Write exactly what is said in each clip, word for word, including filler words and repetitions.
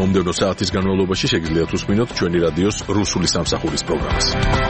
მომდევნო საათის განმავლობაში შეგიძლიათ უსმინოთ ჩვენი რადიოს რუსული სამსახურის პროგრამას.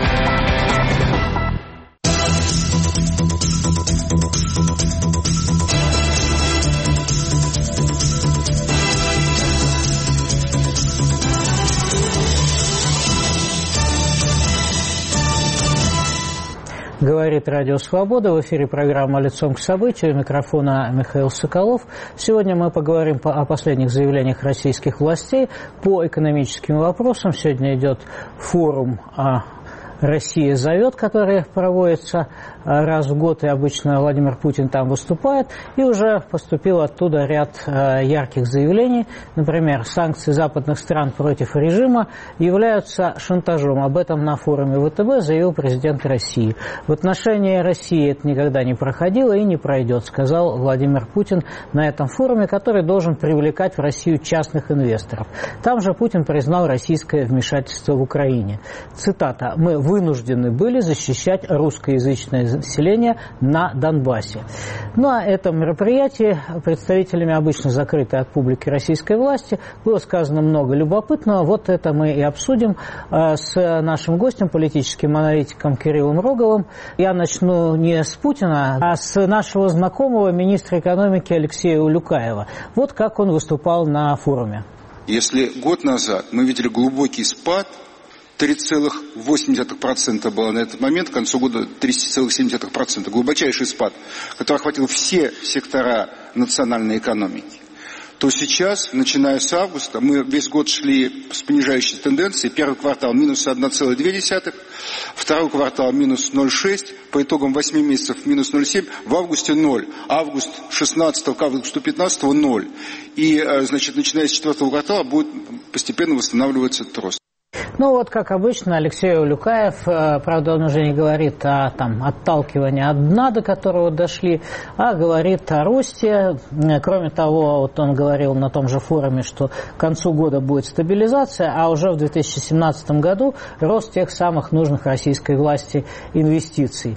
Говорит Радио Свобода. В эфире программа «Лицом к событию». У микрофона Михаил Соколов. Сегодня мы поговорим о последних заявлениях российских властей по экономическим вопросам. Сегодня идет форум о «Россия зовет», который проводится раз в год, и обычно Владимир Путин там выступает, и уже поступил оттуда ряд ярких заявлений. Например, санкции западных стран против режима являются шантажом. Об этом на форуме ВТБ заявил президент России. В отношении России это никогда не проходило и не пройдет, сказал Владимир Путин на этом форуме, который должен привлекать в Россию частных инвесторов. Там же Путин признал российское вмешательство в Украине. Цитата: «Мы вынуждены были защищать русскоязычное население на Донбассе». Ну а это мероприятие представителями обычно закрытой от публики российской власти было сказано много любопытного. Вот это мы и обсудим с нашим гостем, политическим аналитиком Кириллом Роговым. Я начну не с Путина, а с нашего знакомого министра экономики Алексея Улюкаева. Вот как он выступал на форуме. Если год назад мы видели глубокий спад, три целых восемь десятых процента было на этот момент, к концу года три целых семь десятых процента. Глубочайший спад, который охватил все сектора национальной экономики. То сейчас, начиная с августа, мы весь год шли с понижающей тенденцией. Первый квартал минус одна целая две десятых, второй квартал минус ноль целых шесть десятых, по итогам восьми месяцев минус ноль целых семь десятых, в августе ноль, август шестнадцатого к августу пятнадцатого ноль. И, значит, начиная с четвертого квартала будет постепенно восстанавливаться этот рост. Ну вот, как обычно, Алексей Улюкаев, правда, он уже не говорит о там, отталкивании от дна, до которого дошли, а говорит о росте. Кроме того, вот он говорил на том же форуме, что к концу года будет стабилизация, а уже в две тысячи семнадцатом году рост тех самых нужных российской власти инвестиций.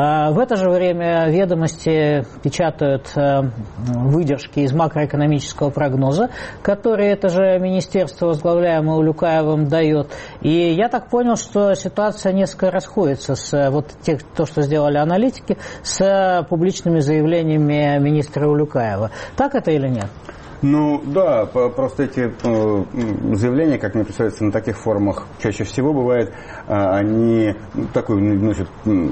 В это же время «Ведомости» печатают выдержки из макроэкономического прогноза, который это же министерство, возглавляемое Улюкаевым, дает. И я так понял, что ситуация несколько расходится с вот тех, то, что сделали аналитики, с публичными заявлениями министра Улюкаева. Так это или нет? Ну да, просто эти заявления, как мне представляется, на таких форумах чаще всего бывает, они такой носят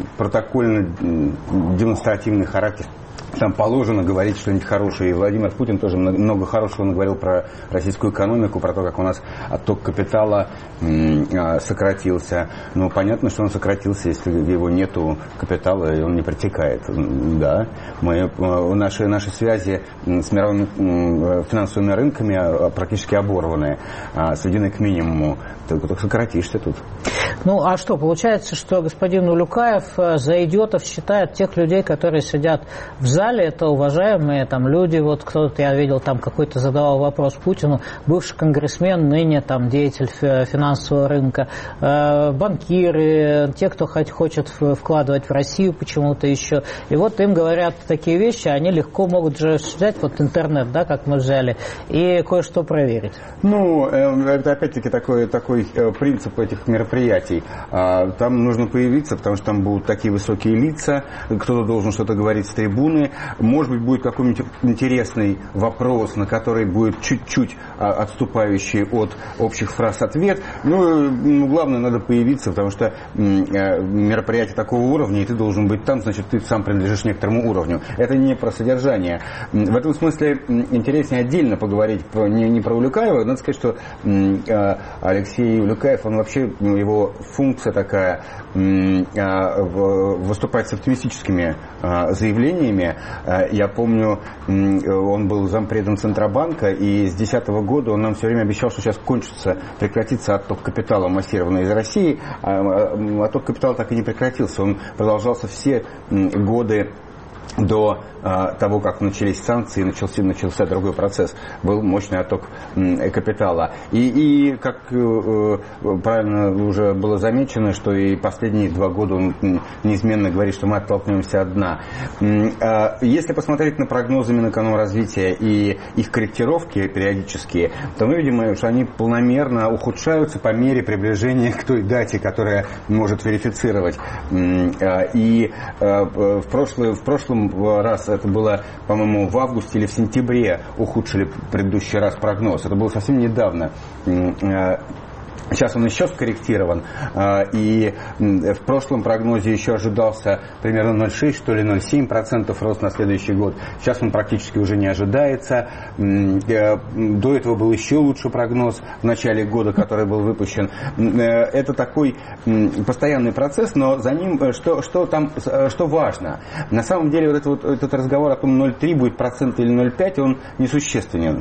протокольно-демонстративный характер. Там положено говорить что-нибудь хорошее. И Владимир Путин тоже много хорошего наговорил про российскую экономику, про то, как у нас отток капитала сократился. Но понятно, что он сократился, если его нету капитала, и он не протекает. Да, мы, наши, наши связи с мировыми финансовыми рынками практически оборваны, сведены к минимуму. Только, только сократишься тут. Ну, а что, получается, что господин Улюкаев за идиотов считает тех людей, которые сидят в зале, это уважаемые там люди, вот кто-то, я видел, там какой-то задавал вопрос Путину, бывший конгрессмен, ныне там деятель финансового рынка, э, банкиры, те, кто хоть хочет вкладывать в Россию почему-то еще, и вот им говорят такие вещи, они легко могут же взять вот интернет, да, как мы взяли, и кое-что проверить. Ну, это опять-таки такой, такой принцип этих мероприятий. Там нужно появиться, потому что там будут такие высокие лица, кто-то должен что-то говорить с трибуны, может быть, будет какой-нибудь интересный вопрос, на который будет чуть-чуть отступающий от общих фраз ответ. Ну, главное, надо появиться, потому что мероприятие такого уровня, и ты должен быть там, значит, ты сам принадлежишь некоторому уровню. Это не про содержание. В этом смысле интереснее отдельно поговорить не, не про Улюкаева. Надо сказать, что Алексей Улюкаев, он вообще, его функция такая, выступать с оптимистическими заявлениями. Я помню, он был зампредом Центробанка, и с две тысячи десятого года он нам все время обещал, что сейчас кончится, прекратится отток капитала массированно из России. А отток капитала так и не прекратился. Он продолжался все годы до э, того, как начались санкции, начался, начался другой процесс, был мощный отток э, капитала. И, и как э, правильно уже было замечено, что и последние два года он неизменно говорит, что мы оттолкнемся от дна. Э, если посмотреть на прогнозы Минэкономразвития и их корректировки периодические, то мы видим, что они планомерно ухудшаются по мере приближения к той дате, которая может верифицировать. Э, и э, в, прошлый, в прошлом раз, это было, по-моему, в августе или в сентябре ухудшили предыдущий раз прогноз. Это было совсем недавно. Сейчас он еще скорректирован, и в прошлом прогнозе еще ожидался примерно ноль целых шесть, что ли, ноль целых семь процентов рост на следующий год. Сейчас он практически уже не ожидается. До этого был еще лучший прогноз в начале года, который был выпущен. Это такой постоянный процесс, но за ним что, что там, что важно. На самом деле вот, это вот этот разговор о том, ноль целых три будет процента или ноль целых пять, он несущественен.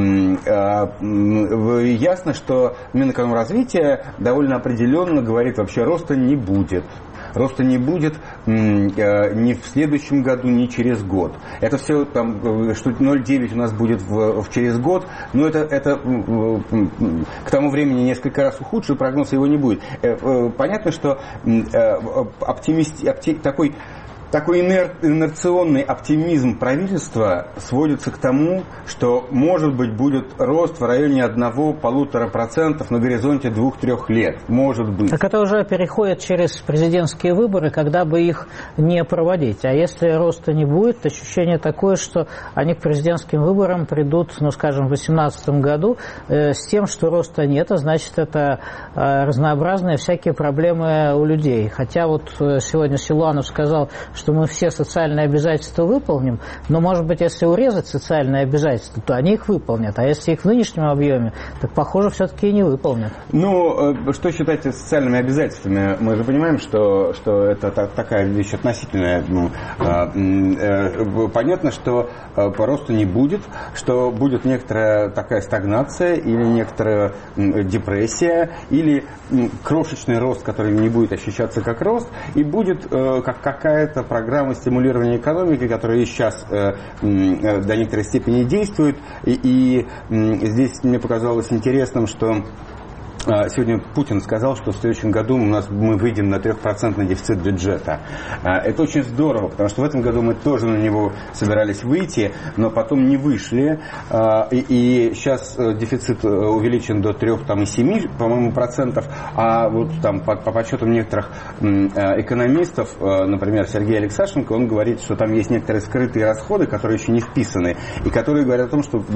Ясно, что Минэкономразвития довольно определенно говорит, вообще роста не будет. Роста не будет ни в следующем году, ни через год. Это все, там, что ноль целых девять у нас будет в, в через год, но это, это к тому времени несколько раз ухудший прогноз, его не будет. Понятно, что оптимист, опти, такой... Такой инер, инерционный оптимизм правительства сводится к тому, что, может быть, будет рост в районе одного-полутора процентов на горизонте двух-трех лет. Может быть. Так это уже переходит через президентские выборы, когда бы их не проводить. А если роста не будет, то ощущение такое, что они к президентским выборам придут, ну, скажем, в две тысячи восемнадцатом году э, с тем, что роста нет, а значит, это э, разнообразные всякие проблемы у людей. Хотя вот э, сегодня Силуанов сказал, что мы все социальные обязательства выполним, но, может быть, если урезать социальные обязательства, то они их выполнят, а если их в нынешнем объеме, так, похоже, все-таки и не выполнят. Ну, что считать социальными обязательствами? Мы же понимаем, что, что это такая вещь относительная. Понятно, что по росту не будет, что будет некоторая такая стагнация или некоторая депрессия, или крошечный рост, который не будет ощущаться как рост, и будет как какая-то программа стимулирования экономики, которая и сейчас э, э, до некоторой степени действует. И, и э, здесь мне показалось интересным, что сегодня Путин сказал, что в следующем году у нас мы выйдем на трехпроцентный дефицит бюджета. Это очень здорово, потому что в этом году мы тоже на него собирались выйти, но потом не вышли. И, и сейчас дефицит увеличен до три целых семь десятых, по-моему, процентов. А вот там по, по подсчетам некоторых экономистов, например, Сергей Алексашенко, он говорит, что там есть некоторые скрытые расходы, которые еще не вписаны, и которые говорят о том, что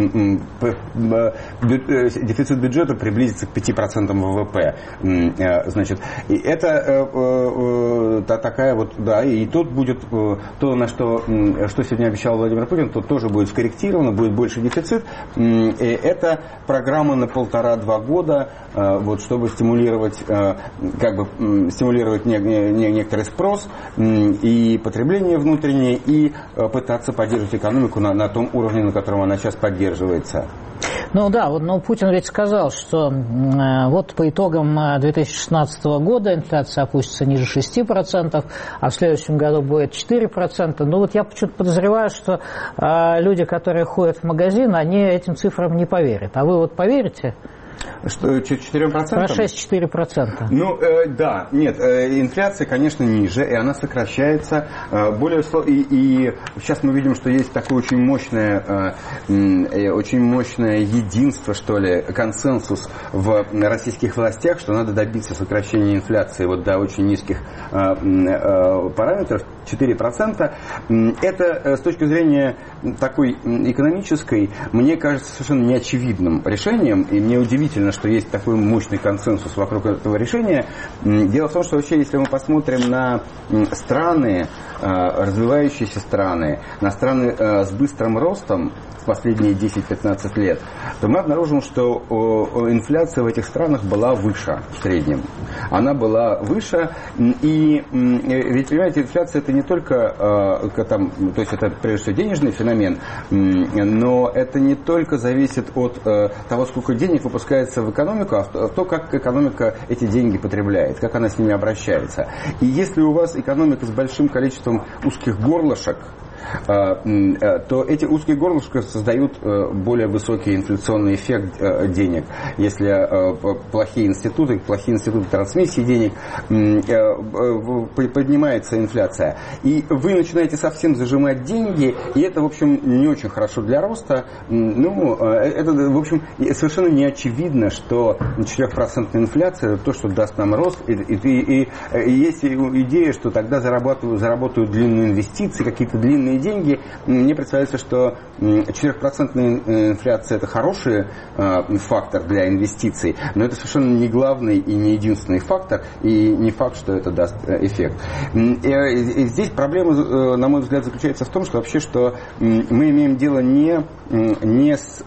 дефицит бюджета приблизится к пяти процентам ВВП, значит, и это э, э, та, такая вот, да, и тут будет э, то, на что, что сегодня обещал Владимир Путин, то тоже будет скорректировано, будет больше дефицит. И это программа на полтора-два года, э, вот, чтобы стимулировать, э, как бы стимулировать не, не, некоторый спрос э, и потребление внутреннее, и э, пытаться поддерживать экономику на, на том уровне, на котором она сейчас поддерживается. Ну да, вот, но Путин ведь сказал, что э, вот по итогам две тысячи шестнадцатого года инфляция опустится ниже шести процентов, а в следующем году будет четыре процента. Ну вот я почему-то подозреваю, что э, люди, которые ходят в магазин, они этим цифрам не поверят. А вы вот поверите? Что, четыре процента? Про шесть-четыре процента. Ну, э, да, нет, э, инфляция, конечно, ниже, и она сокращается. Э, более и, и сейчас мы видим, что есть такое очень мощное, э, очень мощное единство, что ли, консенсус в российских властях, что надо добиться сокращения инфляции вот до очень низких э, э, параметров, четыре процента. Это э, с точки зрения такой экономической, мне кажется совершенно неочевидным решением, и мне удивительно, что есть такой мощный консенсус вокруг этого решения. Дело в том, что вообще, если мы посмотрим на страны, развивающиеся страны, на страны с быстрым ростом в последние десять-пятнадцать лет, то мы обнаружим, что инфляция в этих странах была выше в среднем. Она была выше, и ведь, понимаете, инфляция это не только, там, то есть это прежде всего денежный феномен, но это не только зависит от того, сколько денег выпускается в экономику, а то, как экономика эти деньги потребляет, как она с ними обращается. И если у вас экономика с большим количеством узких горлышек, то эти узкие горлышки создают более высокий инфляционный эффект денег. Если плохие институты, плохие институты трансмиссии денег, поднимается инфляция. И вы начинаете совсем зажимать деньги, и это, в общем, не очень хорошо для роста. Ну, это, в общем, совершенно не очевидно, что четырехпроцентная инфляция – это то, что даст нам рост. И, и, и, и есть идея, что тогда заработают, заработают длинные инвестиции, какие-то длинные деньги. Мне представляется, что четырехпроцентная инфляция – это хороший фактор для инвестиций, но это совершенно не главный и не единственный фактор, и не факт, что это даст эффект. И здесь проблема, на мой взгляд, заключается в том, что вообще, что мы имеем дело не, не с...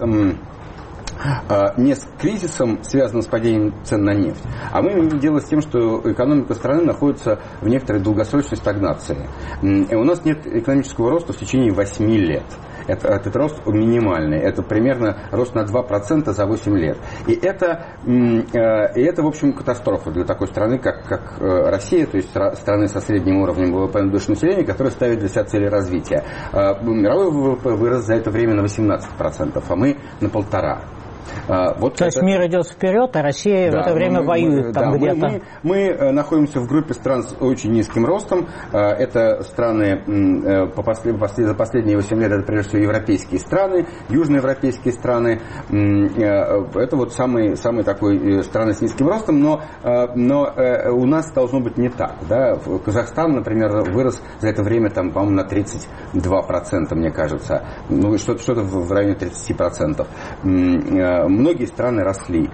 не с кризисом, связанным с падением цен на нефть, а мы имеем дело с тем, что экономика страны находится в некоторой долгосрочной стагнации. И у нас нет экономического роста в течение восьми лет. Это, этот рост минимальный. Это примерно рост на два процента за восемь лет. И это, и это, в общем, катастрофа для такой страны, как, как Россия, то есть страны со средним уровнем ВВП на душу населения, которая ставит для себя цели развития. Мировой ВВП вырос за это время на восемнадцать процентов, а мы на полтора. Вот То это... есть мир идет вперед, а Россия да, в это время мы, воюет мы, там да, где-то. Мы, мы, мы находимся в группе стран с очень низким ростом. Это страны по послед... за последние восемь лет, это прежде всего европейские страны, южноевропейские страны. Это вот самые, самые такой страны с низким ростом, но, но у нас должно быть не так. Да? Казахстан, например, вырос за это время, там, по-моему, на тридцать два процента, мне кажется. Ну, что-то, что-то в районе тридцать процентов. Многие страны росли.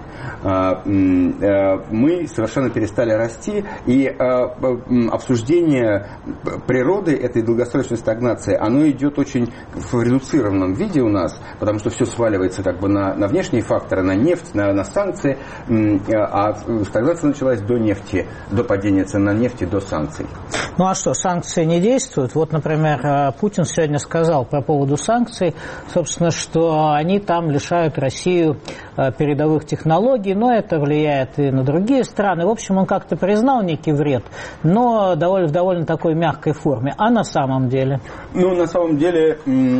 Мы совершенно перестали расти, и обсуждение природы этой долгосрочной стагнации, оно идет очень в редуцированном виде у нас, потому что все сваливается как бы на, на внешние факторы, на нефть, на, на санкции, а стагнация началась до нефти, до падения цен на нефть и до санкций. Ну а что, санкции не действуют? Вот, например, Путин сегодня сказал по поводу санкций, собственно, что они там лишают Россию передовых технологий, но это влияет и на другие страны. В общем, он как-то признал некий вред, но довольно, в довольно такой мягкой форме. А на самом деле? Ну, на самом деле,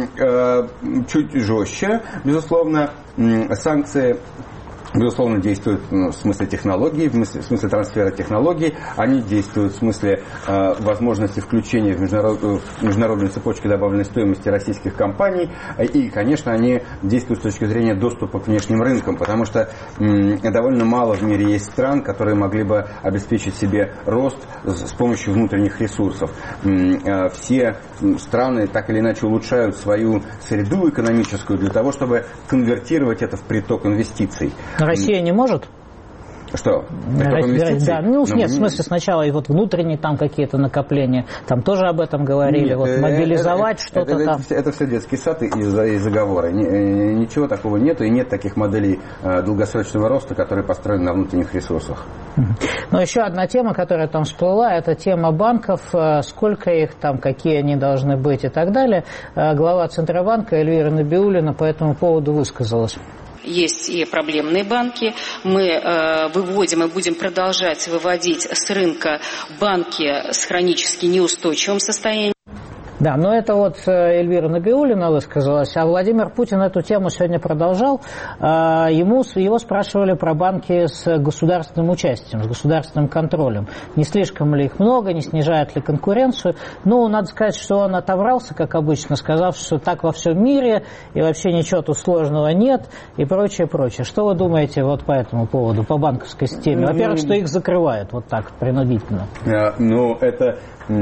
чуть жестче. Безусловно, санкции... безусловно, действуют в смысле технологий, в смысле, в смысле трансфера технологий. Они действуют в смысле э, возможности включения в, международ, в международные цепочки добавленной стоимости российских компаний. И, конечно, они действуют с точки зрения доступа к внешним рынкам, потому что м, довольно мало в мире есть стран, которые могли бы обеспечить себе рост с, с помощью внутренних ресурсов. М, э, все страны так или иначе улучшают свою среду экономическую для того, чтобы конвертировать это в приток инвестиций. Россия не может? Что? Россия, да, ну, ну нет, в смысле сначала и вот внутренние там какие-то накопления, там тоже об этом говорили, нет, вот мобилизовать это, что-то это, там. Это, это все детский сад и, и заговоры. Ничего такого нету, и нет таких моделей долгосрочного роста, которые построены на внутренних ресурсах. Но еще одна тема, которая там всплыла, это тема банков, сколько их там, какие они должны быть и так далее. Глава Центробанка Эльвира Набиуллина по этому поводу высказалась. Есть и проблемные банки. Мы э, выводим и будем продолжать выводить с рынка банки с хронически неустойчивым состоянием. Да, но это вот Эльвира Набиуллина высказалась, а Владимир Путин эту тему сегодня продолжал. Ему, его спрашивали про банки с государственным участием, с государственным контролем. Не слишком ли их много, не снижает ли конкуренцию. Ну, надо сказать, что он отобрался, как обычно, сказав, что так во всем мире, и вообще ничего тут сложного нет, и прочее, прочее. Что вы думаете вот по этому поводу, по банковской системе? Во-первых, что их закрывают вот так, принудительно. Ну, это...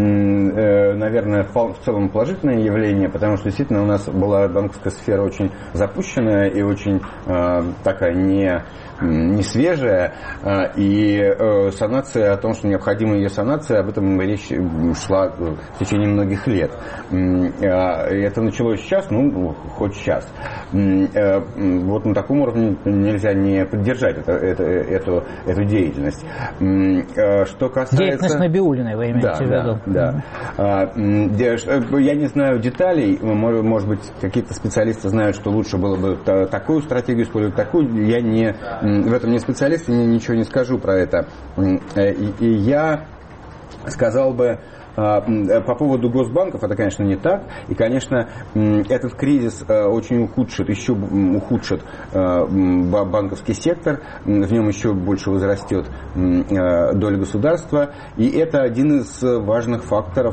наверное, в целом положительное явление, потому что действительно у нас была банковская сфера очень запущенная и очень э, такая не, не свежая, э, и э, санация, о том, что необходима ее санация, об этом речь шла в течение многих лет. Э, это началось сейчас, ну, хоть сейчас. Э, вот на таком уровне нельзя не поддержать это, это, эту, эту деятельность. Э, что касается... Деятельность Набиуллиной, вы имеете да, в виду? Да, да. Я не знаю деталей, может быть, какие-то специалисты знают, что лучше было бы такую стратегию использовать, такую. Я не, в этом не специалист, и ничего не скажу про это. И я сказал бы, по поводу госбанков это, конечно, не так. И, конечно, этот кризис очень ухудшит, еще ухудшит банковский сектор, в нем еще больше возрастет доля государства. И это один из важных факторов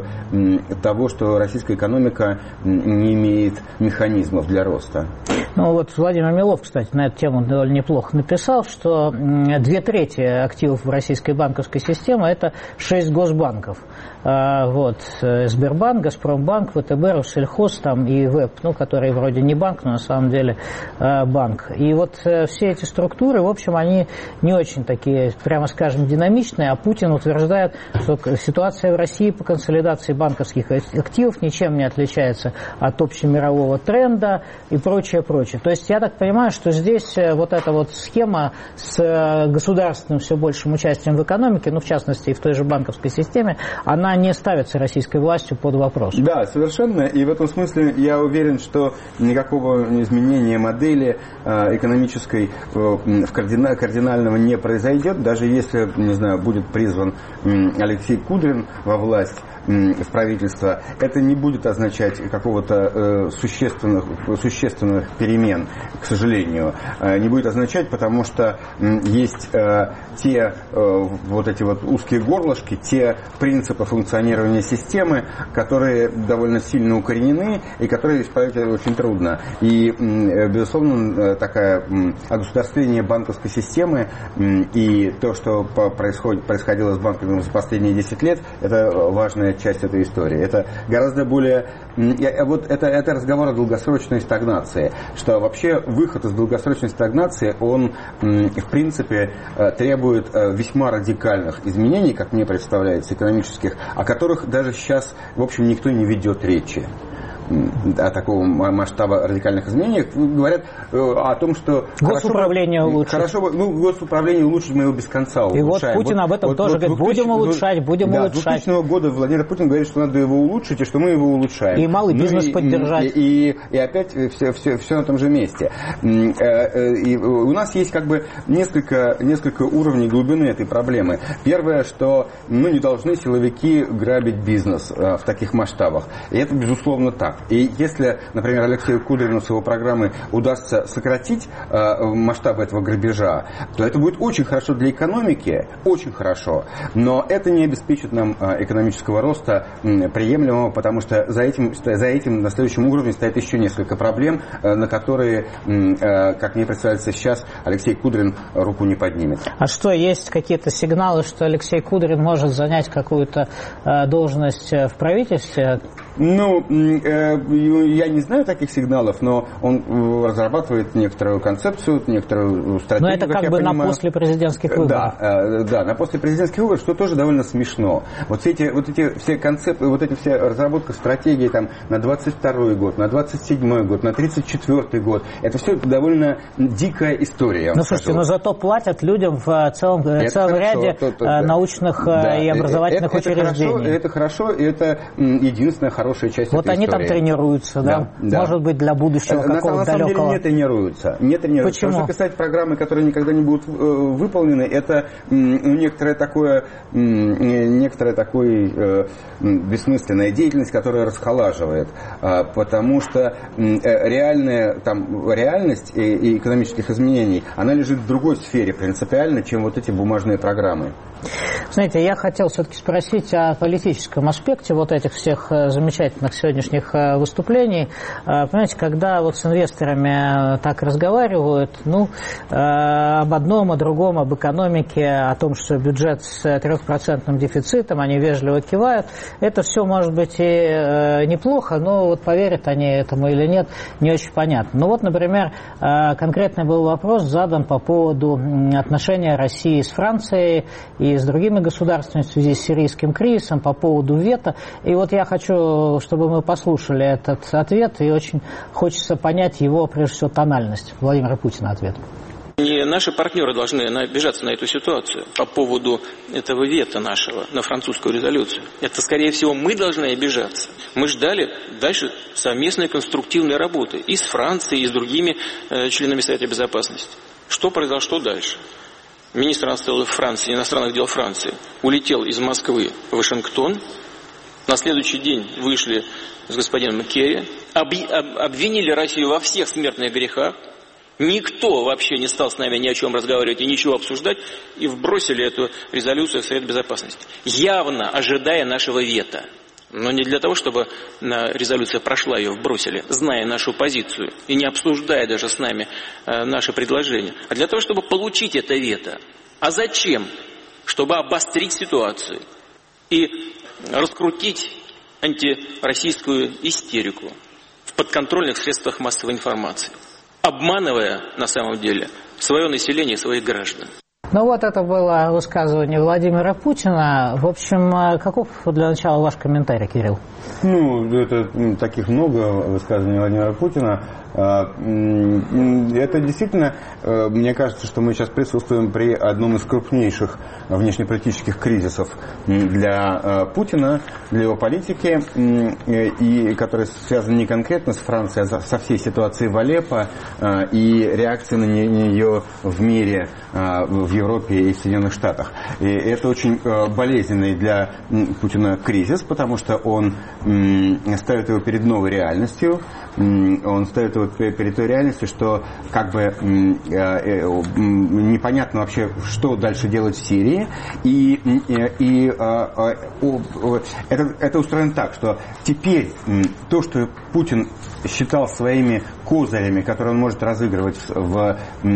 того, что российская экономика не имеет механизмов для роста. Ну вот Владимир Милов, кстати, на эту тему довольно неплохо написал, что две трети активов в российской банковской системе – это шесть госбанков. Вот, Сбербанк, Газпромбанк, ВТБ, Россельхоз там, и ВЭП, ну, который вроде не банк, но на самом деле банк. И вот все эти структуры, в общем, они не очень такие, прямо скажем, динамичные, а Путин утверждает, что ситуация в России по консолидации банковских активов ничем не отличается от общемирового тренда и прочее, прочее. То есть я так понимаю, что здесь вот эта вот схема с государственным все большим участием в экономике, ну, в частности, и в той же банковской системе, она не ставится российской властью под вопрос. Да, совершенно. И в этом смысле я уверен, что никакого изменения модели экономической кардинального не произойдет, даже если, не знаю, будет призван Алексей Кудрин во власть, в правительство, это не будет означать какого-то э, существенных, существенных перемен, к сожалению. Э, не будет означать, потому что э, есть э, те э, вот эти вот узкие горлышки, те принципы функционирования системы, которые довольно сильно укоренены и которые исправить очень трудно. И, э, безусловно, такое э, огосударствление банковской системы э, и то, что происходит, происходило с банками за последние десять лет, это важная часть этой истории. Это гораздо более... Вот это, это разговор о долгосрочной стагнации. Что вообще выход из долгосрочной стагнации, он, в принципе, требует весьма радикальных изменений, как мне представляется, экономических, о которых даже сейчас, в общем, никто не ведет речи. О такого масштаба радикальных изменений, говорят о том, что госуправление хорошо, улучшить. Хорошо, ну, госуправление улучшить, мы его без конца улучшаем. И вот Путин вот, об этом вот, тоже вот, говорит, будем улучшать, будем да, улучшать. С двухтысячного года Владимир Путин говорит, что надо его улучшить, и что мы его улучшаем. И малый бизнес ну, и, поддержать. И, и, и опять все, все, все на том же месте. И у нас есть как бы несколько, несколько уровней глубины этой проблемы. Первое, что ну, не должны силовики грабить бизнес в таких масштабах. И это, безусловно, так. И если, например, Алексею Кудрину с его программой удастся сократить э, масштабы этого грабежа, то это будет очень хорошо для экономики, очень хорошо. Но это не обеспечит нам э, экономического роста э, приемлемого, потому что за этим, за этим на следующем уровне стоит еще несколько проблем, э, на которые, э, как мне представляется сейчас, Алексей Кудрин руку не поднимет. А что, есть какие-то сигналы, что Алексей Кудрин может занять какую-то э, должность в правительстве? Ну, э, я не знаю таких сигналов, но он разрабатывает некоторую концепцию, некоторую стратегию. Но это как, как бы на после президентских выборов. Да, да, на после президентских выборов, что тоже довольно смешно. Вот все эти, вот эти все концепты, вот эти все разработка стратегии там на двадцать второй год, на двадцать седьмой год, на тридцать четвёртый год, это все довольно дикая история. Ну, слушайте, но зато платят людям в целом, целом ряде то, то, то, научных да. и образовательных это, это учреждений. Хорошо, это хорошо, и это единственная хорошая часть вот этой они истории. Там тренируются, да? Да, да. Может быть, для будущего на, какого-то на самом далекого... деле не тренируются. Не тренируются. Почему? Потому что писать программы, которые никогда не будут э, выполнены, это ну, некоторое такое, э, некоторая такой э, бессмысленная деятельность, которая расхолаживает. Э, потому что э, реальная там, реальность и, и экономических изменений, она лежит в другой сфере принципиально, чем вот эти бумажные программы. Знаете, я хотел все-таки спросить о политическом аспекте вот этих всех замечательных сегодняшних выступлений. Понимаете, когда вот с инвесторами так разговаривают, ну, об одном, о другом, об экономике, о том, что бюджет с трехпроцентным дефицитом, они вежливо кивают, это все может быть и неплохо, но вот поверят они этому или нет, не очень понятно. Ну вот, например, конкретный был вопрос задан по поводу отношения России с Францией и с другими государствами в связи с сирийским кризисом по поводу вето. И вот я хочу, чтобы мы послушали этот ответ, и очень хочется понять его, прежде всего, тональность. Владимира Путина ответ. Не наши партнеры должны обижаться на эту ситуацию по поводу этого вето нашего на французскую резолюцию. Это, скорее всего, мы должны обижаться. Мы ждали дальше совместной конструктивной работы и с Францией, и с другими э, членами Совета Безопасности. Что произошло дальше? Министр иностранных дел Франции, иностранных дел Франции улетел из Москвы в Вашингтон, На следующий день вышли с господином Керри, обвинили Россию во всех смертных грехах. Никто вообще не стал с нами ни о чем разговаривать и ничего обсуждать, и вбросили эту резолюцию в Совет Безопасности, явно ожидая нашего вето. Но не для того, чтобы резолюция прошла, ее вбросили, зная нашу позицию и не обсуждая даже с нами наши предложения, а для того, чтобы получить это вето. А зачем? Чтобы обострить ситуацию и раскрутить антироссийскую истерику в подконтрольных средствах массовой информации, обманывая на самом деле свое население и своих граждан. Ну вот это было высказывание Владимира Путина. В общем, каков для начала ваш комментарий, Кирилл? Ну, это таких много высказываний Владимира Путина. Это действительно, мне кажется, что мы сейчас присутствуем при одном из крупнейших внешнеполитических кризисов для Путина, для его политики, и который связан не конкретно с Францией, а со всей ситуацией в Алеппо и реакцией на нее в мире, в Европе и в Соединенных Штатах. И это очень болезненный для Путина кризис, потому что он ставит его перед новой реальностью, он ставит его перед той реальностью, что как бы непонятно вообще, что дальше делать в Сирии, и, и, и это, это устроено так, что теперь то, что Путин считал своими козырями, которые он может разыгрывать в,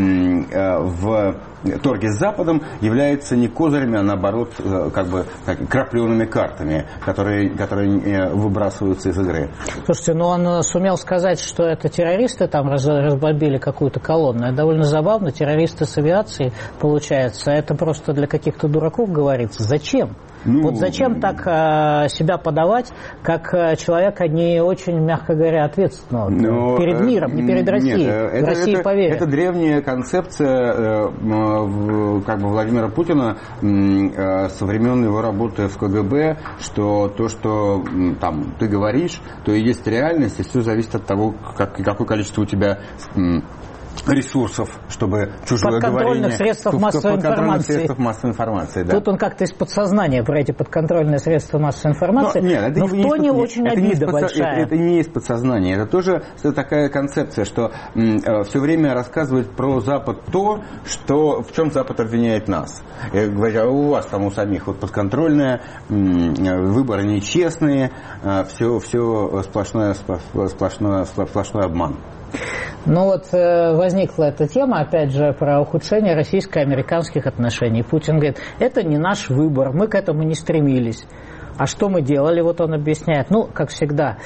в торге с Западом, является не козырями, а наоборот как бы так, крапленными картами, которые, которые выбрасываются из игры. Слушайте, ну он сумел сказать, что это террористы там разбомбили какую-то колонну. Это довольно забавно. Террористы с авиацией, получается. Это просто для каких-то дураков говорится. Зачем? Ну, вот зачем так э, себя подавать, как э, человека не очень, мягко говоря, ответственного но, перед миром, не перед Россией? Нет, это, России это, поверят. Это древняя концепция э, э, как бы Владимира Путина э, со времен его работы в ка гэ бэ, что то, что э, там ты говоришь, то и есть реальность, и все зависит от того, как, какое количество у тебя э, ресурсов, чтобы чужое говорение... Средствах массовой информации. средствах массовой информации, да. Тут он как-то из подсознания про эти подконтрольные средства массовой информации, но, нет, но в тоне из, очень это обида не большая. Это, это не из подсознания, это тоже такая концепция, что м, все время рассказывать про Запад то, что, в чем Запад обвиняет нас. Я говорю, а у вас там у самих вот подконтрольная, м, выборы нечестные, все, все сплошной, сплошной, сплошной обман. Ну вот э, возникла эта тема, опять же, про ухудшение российско-американских отношений. Путин говорит, это не наш выбор, мы к этому не стремились. А что мы делали, вот он объясняет. Ну, как всегда,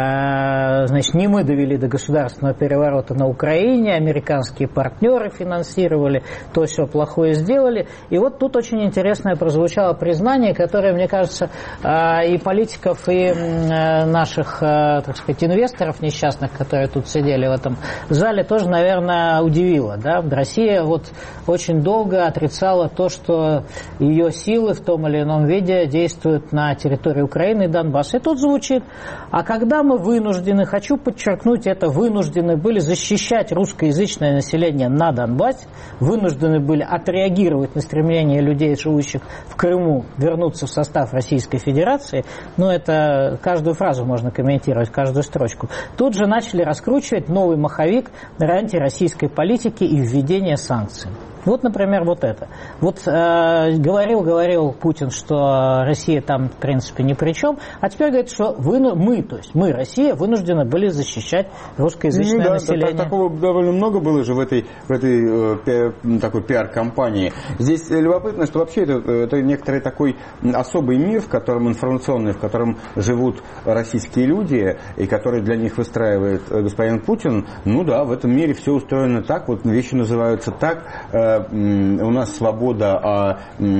э, значит, не мы довели до государственного переворота на Украине, американские партнеры финансировали, то все плохое сделали. И вот тут очень интересное прозвучало признание, которое, мне кажется, э, и политиков, и э, наших, э, так сказать, инвесторов несчастных, которые тут сидели в этом зале, тоже, наверное, удивило. Да? Россия вот очень долго отрицала то, что ее силы в том или ином виде действуют на территории Украины и Донбасса. И тут звучит, а когда мы вынуждены, хочу подчеркнуть это, вынуждены были защищать русскоязычное население на Донбассе, вынуждены были отреагировать на стремление людей, живущих в Крыму, вернуться в состав Российской Федерации, ну это каждую фразу можно комментировать, каждую строчку. Тут же начали раскручивать новый маховик антироссийской политики и введения санкций. Вот, например, вот это. Вот э, говорил, говорил Путин, что Россия там, в принципе, ни при чем, а теперь говорит, что вы, мы, то есть мы, Россия, вынуждены были защищать русскоязычное ну, да, население. Да, такого довольно много было же в этой, в этой э, такой пиар-компании. Здесь любопытно, что вообще это, это некоторый такой особый мир, в котором информационный, в котором живут российские люди, и который для них выстраивает господин Путин. Ну да, в этом мире все устроено так, вот вещи называются так. Э, у нас свобода, а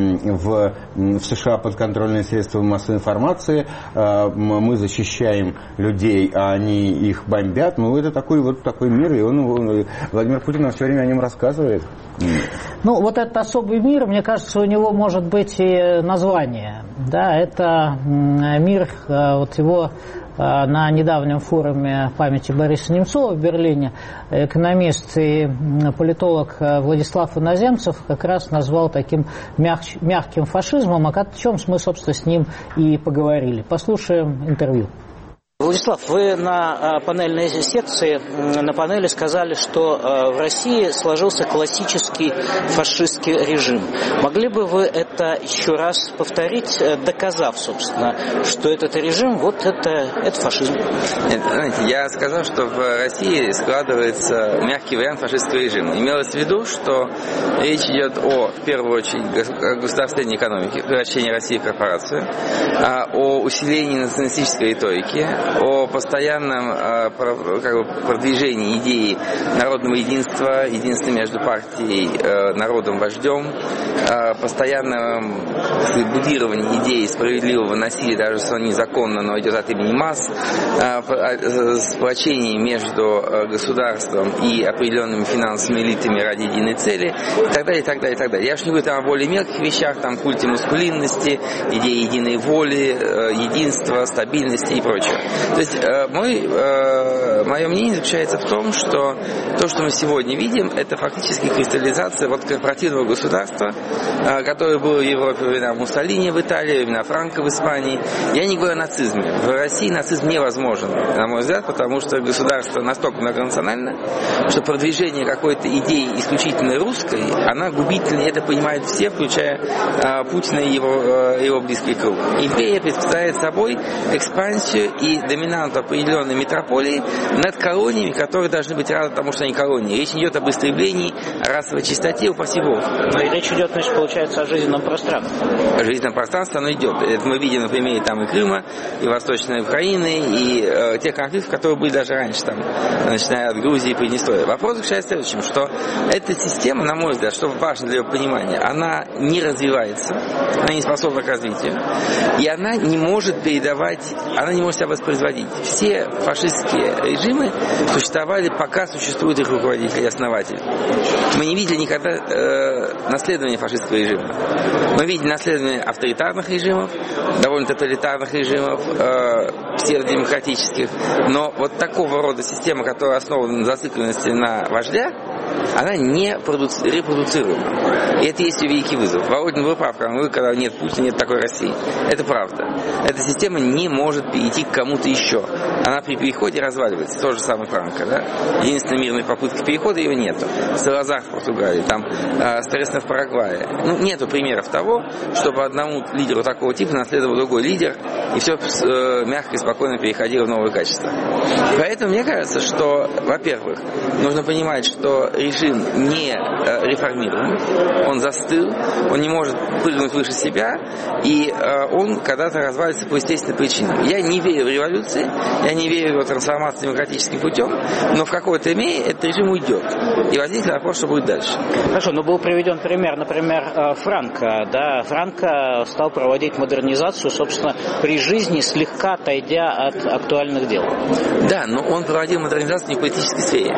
в, в США подконтрольные средства массовой информации, мы защищаем людей, а они их бомбят. Ну, это такой вот такой мир, и он, Владимир Путин все время о нем рассказывает. Ну, вот этот особый мир, мне кажется, у него может быть и название. Да, это мир вот его на недавнем форуме памяти Бориса Немцова в Берлине экономист и политолог Владислав Иноземцев как раз назвал таким мяг- мягким фашизмом, о чем мы, собственно, с ним и поговорили. Послушаем интервью. Владислав, вы на панельной секции, на панели сказали, что в России сложился классический фашистский режим. Могли бы вы это еще раз повторить, доказав, собственно, что этот режим, вот это, это фашизм? Нет, знаете, я сказал, что в России складывается мягкий вариант фашистского режима. Имелось в виду, что речь идет о, в первую очередь, государственной экономике, превращении России в корпорацию, о усилении националистической риторики, о постоянном как бы, продвижении идеи народного единства, единства между партией, народом, вождем, постоянном будировании идеи справедливого насилия, даже если он незаконно, но идет от имени масс, сплочении между государством и определенными финансовыми элитами ради единой цели, и так далее, и так далее, и так далее. Я уж не говорю там о более мелких вещах, там культе маскулинности, идеи единой воли, единства, стабильности и прочего. То есть мой, мое мнение заключается в том, что то, что мы сегодня видим, это фактически кристаллизация вот корпоративного государства, которое было в Европе во времена Муссолини в Италии, во времена Франко в Испании. Я не говорю о нацизме. В России нацизм невозможен, на мой взгляд, потому что государство настолько многонационально, что продвижение какой-то идеи исключительно русской, она губительна, и это понимают все, включая Путина и его, его близкий круг. Империя представляет собой экспансию и доминанту определенной метрополии над колониями, которые должны быть рады тому, что они колонии. Речь идет об истреблении, о расовой чистоте, упаси Бог. Но и речь идет, значит, получается, о жизненном пространстве. О жизненном пространстве оно идет. Это мы видим на примере там и Крыма, и Восточной Украины, и э, тех конфликтов, которые были даже раньше, там, начиная от Грузии и Приднестровья. Вопрос заключается в следующем, что эта система, на мой взгляд, что важно для ее понимания, она не развивается, она не способна к развитию, и она не может передавать, она не может себя воспроизводить. Все фашистские режимы существовали, пока существуют их руководители и основатели. Мы не видели никогда э, наследования фашистского режима. Мы видели наследование авторитарных режимов, довольно тоталитарных режимов, э, псевдодемократических, но вот такого рода система, которая основана на зацикленности на вождя, она не продуци- репродуцируема. И это есть ее великий вызов. Володин, вы прав, вы, когда нет Путина, нет такой России. Это правда. Эта система не может перейти к кому-то еще. Она при переходе разваливается. То же самое Франко, да? Единственная мирная попытка перехода, ее нету. Салазар в Португалии, там, э, Стресна в Парагвае. Ну, нету примеров того, чтобы одному лидеру такого типа наследовал другой лидер, и все э, мягко и спокойно переходило в новое качество. Поэтому мне кажется, что, во-первых, нужно понимать, что режим не э, реформирован, он застыл, он не может прыгнуть выше себя, и э, он когда-то развалится по естественным причинам. Я не верю в революции, я не верю в его трансформацию демократическим путем, но в какой-то мере этот режим уйдет. И возникнет вопрос, что будет дальше. Хорошо, но был приведен пример, например, Франко. Да? Франко стал проводить модернизацию, собственно, при жизни, слегка отойдя от актуальных дел. Да, но он проводил модернизацию не в политической сфере.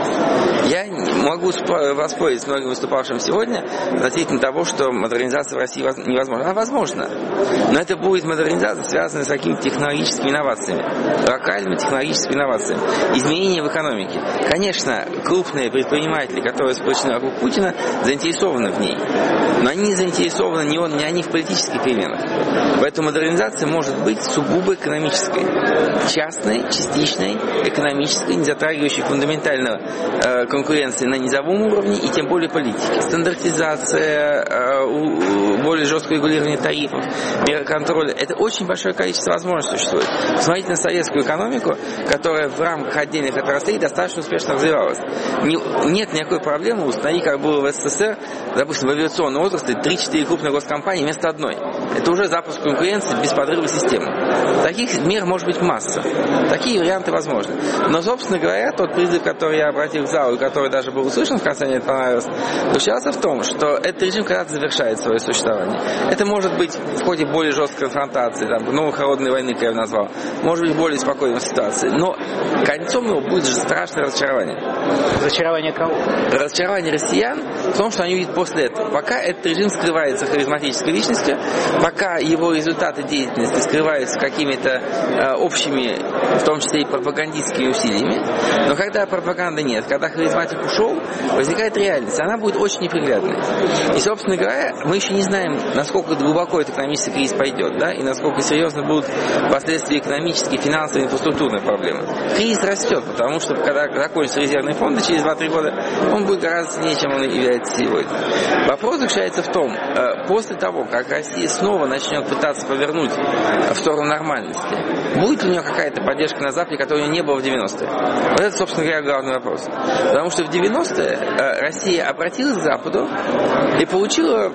Я могу воспорить с многими выступавшими сегодня относительно того, что модернизация в России невозможна. Она возможна, но это будет модернизация, связанная с какими-то технологическими инновациями, локальными технологическими инновациями, изменения в экономике. Конечно, крупные предприниматели, которые сплочены вокруг Путина, заинтересованы в ней, но они не заинтересованы, не он, не они в политических переменах. Поэтому модернизация может быть сугубо экономической, частной, частичной, экономической, не затрагивающей фундаментально э, конкуренции на низовом уровне и тем более политики. Стандартизация, э, у, более жесткое регулирование тарифов, меры контроля. Это очень большое количество возможностей существует. Посмотрите на советскую экономику, которая в рамках отдельных отраслей достаточно успешно развивалась. Не, нет никакой проблемы установить, как было в СССР, допустим, в авиационной отрасли три-четыре крупные госкомпании вместо одной. Это уже запуск конкуренции без подрыва системы. Таких мер может быть масса. Такие варианты возможны. Но, собственно говоря, тот призыв, который я обратил к залу, и который даже был услышан в конце мне это понравилось, заключался в том, что этот режим когда-то завершает свое существование. Это может быть в ходе более жесткой конфронтации, там, новой холодной войны, как я его назвал, может быть, более спокойной ситуации, но концом его будет страшное разочарование. Разочарование кого? Разочарование россиян в том, что они увидят после этого. Пока этот режим скрывается харизматической личностью, пока его результаты деятельности скрываются какими-то э, общими, в том числе и пропагандистскими усилиями, но когда пропаганды нет, когда харизматик ушел, возникает реальность. Она будет очень неприглядной. И, собственно говоря, мы еще не знаем, насколько глубоко этот экономический кризис пойдет, да, и насколько серьезно будут последствия экономические, финансовые, инфраструктурные проблемы. Кризис растет, потому что, когда закончатся резервные фонды через два-три года, он будет гораздо сильнее, чем он является сегодня. Вопрос заключается в том, после того, как Россия снова начнет пытаться повернуть в сторону нормальности, будет ли у нее какая-то поддержка на Западе, которой у нее не было в девяностые? Вот это, собственно говоря, главный вопрос. Потому что в девяностые Россия обратилась к Западу и получила,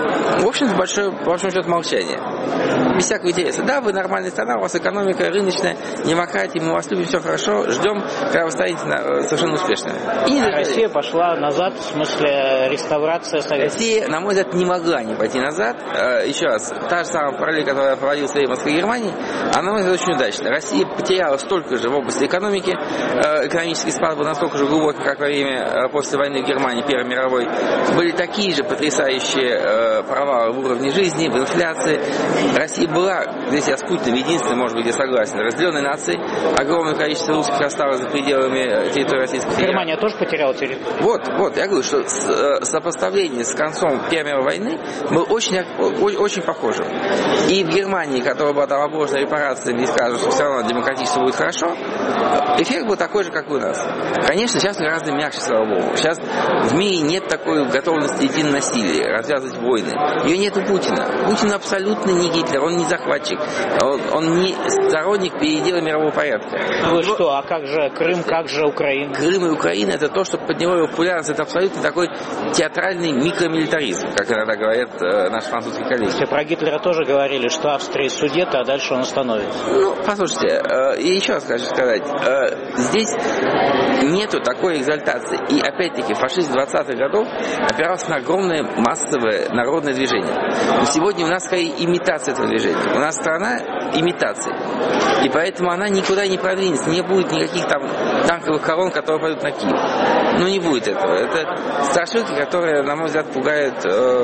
в общем-то, большое, в общем счету, молчание. Без всякого интереса. Да, вы нормальная страна, у вас экономика рыночная, демократия, мы вас любим, все хорошо, ждем, когда вы станете совершенно успешными. И а Россия пошла назад, в смысле реставрация Советского. Россия, на мой взгляд, не могла не пойти назад. Еще раз, та же самая параллель, которую я проводил в своей Москве и Германии, она, на мой взгляд, очень удачна. Россия потеряла столько же в области экономики, экономический спад был настолько же глубокий, как во время после войны в Германии, Первой мировой. Были такие же потрясающие провалы в уровне жизни, в инфляции. Россия была, здесь я с Путиным единственный, может быть, я согласен, разделенной нацией, огромное количество русских осталось за пределами территории Российской Федерации. Германия тоже потеряла территорию. Вот, вот, я говорю, что сопоставление с концом Первой мировой войны было очень, очень похоже. И в Германии, которая была там обложена репарациями и скажут, что все равно демократически будет хорошо, эффект был такой же, как и у нас. Конечно, сейчас гораздо мягче, слава богу. Сейчас в мире нет такой готовности идти на насилие, развязывать войны. Ее нет у Путина. Путин абсолютно не Гитлер, он не захватчик, он, он не сторонник передела мирового порядка. Вы Но... что, а как же Крым, как же Украина? Крым и Украина — это то, что подняло его популярность, это абсолютно такой театральный микромилитаризм, как иногда говорят э, наши французские коллеги. Все про Гитлера тоже говорили, что Австрия судит, а дальше он остановится. Ну, послушайте, э, и еще раз хочу сказать, э, здесь нету такой экзальтации. И опять-таки фашизм двадцатых годов опирался на огромное массовое народное движение. Но сегодня у нас скорее имитация этого движения. У нас страна имитации. И поэтому она никуда не продвинется. Не будет никаких там танковых колонн, которые пойдут на Киев. Ну, не будет этого. Это страшилки, которые, на мой взгляд, пугают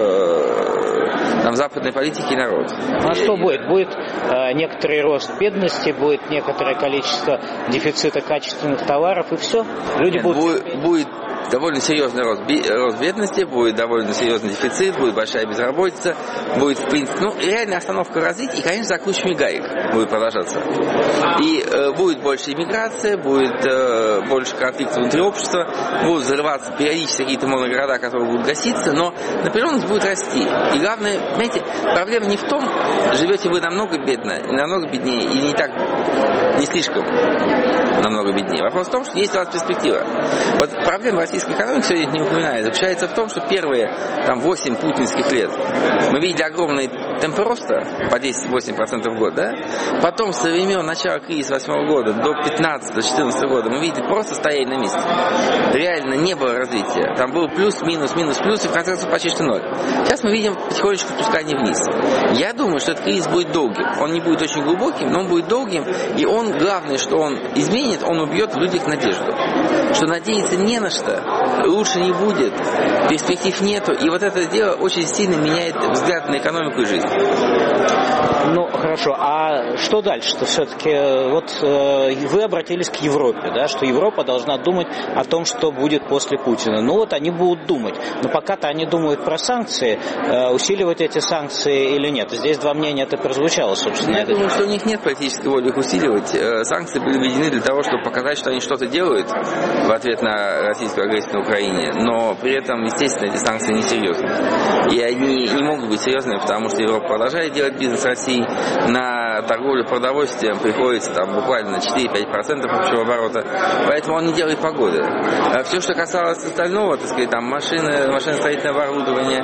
э, там, западной политики и народ. А что будет? Будет э, некоторый рост бедности, будет некоторое количество дефицита качественных товаров, и все. Люди Нет, будут... Будет, будет довольно серьезный рост, рост бедности, будет довольно серьезный дефицит, будет большая безработица, будет, в принципе, ну, реальная остановка в развитии, и, конечно, закручивание гаек будет продолжаться. И э, будет больше иммиграция, будет э, больше конфликтов внутри общества, будут взрываться периодически какие-то моногорода, которые будут гаситься, но напряженность будет расти. И главное, понимаете, проблема не в том, живете вы намного бедно, намного беднее, и не так, не слишком намного беднее. Вопрос в том, что есть у вас перспектива. Вот проблема российской экономики, сегодня не упоминаю, заключается в том, что первые там, восемь путинских лет мы видели огромные темпы роста по десять-восемь процентов в год, да? Потом со времен начала кризиса восьмого года до пятнадцатого-четырнадцатого года мы видели просто стояние на месте. Реально не было развития. Там был плюс, минус, минус, плюс, и в конце концов почти что ноль. Сейчас мы видим потихонечку спускание вниз. Я думаю, что этот кризис будет долгим. Он не будет очень глубоким, но он будет долгим, и он, главное, что он изменит, он убьет в людях надежду. Что надеяться не на что, лучше не будет, перспектив нету, и вот это дело очень сильно меняет взгляд на экономику и жизнь. Ну, хорошо, а что дальше-то все-таки? Вот э, вы обратились к Европе, да, что Европа должна думать о том, что будет после Путина. Ну вот они будут думать, но пока-то они думают про санкции, э, усиливать эти санкции или нет. Здесь два мнения это прозвучало, собственно. Я думаю, что у них нет политической воли их усиливать. Санкции были введены для того, чтобы показать, что они что-то делают в ответ на российскую агрессию на Украине, но при этом, естественно, эти санкции несерьезны. И они не могут быть серьезными, потому что Европа продолжает делать бизнес России. На торговлю продовольствием приходится там буквально четыре-пять процентов общего оборота, поэтому он не делает погоды. А все, что касалось остального, так сказать, там машины, машиностроительное оборудование,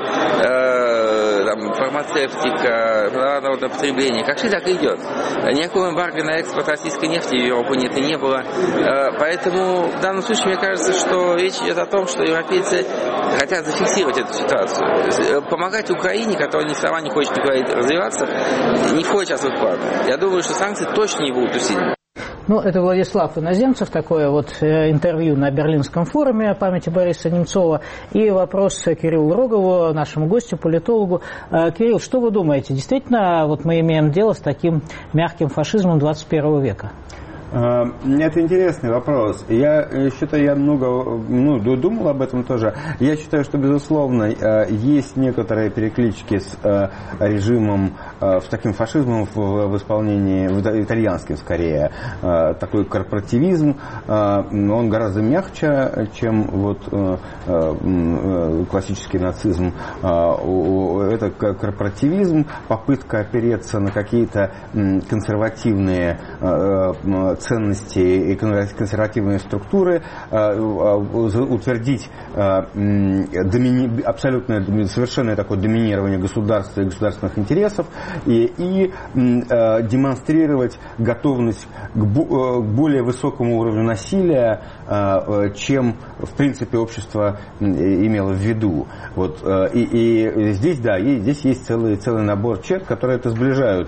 э, там, фармацевтика, народное потребление, как шли, так и идет. Никакого эмбарго на экспорт российской нефти в Европу нет и не было. Э, поэтому, данном случае мне кажется, что речь идет о том, что европейцы хотят зафиксировать эту ситуацию. Помогать Украине, которая ни сама не хочет никуда развиваться, не входит сейчас в их планы. Я думаю, что санкции точно не будут усилены. Ну, это Владислав Иноземцев, такое вот интервью на Берлинском форуме памяти Бориса Немцова. И вопрос Кириллу Рогову, нашему гостю, политологу. Кирилл, что вы думаете? Действительно, вот мы имеем дело с таким мягким фашизмом двадцать первого века? Это интересный вопрос. Я считаю, я много ну, думал об этом тоже. Я считаю, что, безусловно, есть некоторые переклички с режимом, с таким фашизмом в исполнении, в итальянским скорее. Такой корпоративизм, он гораздо мягче, чем вот классический нацизм. Это корпоративизм, попытка опереться на какие-то консервативные ценности и консервативные структуры, утвердить домини... абсолютное, совершенное такое доминирование государства и государственных интересов и, и демонстрировать готовность к более высокому уровню насилия, чем в принципе общество имело в виду. Вот. И, и здесь, да, и здесь есть целый, целый набор черт, которые это сближают.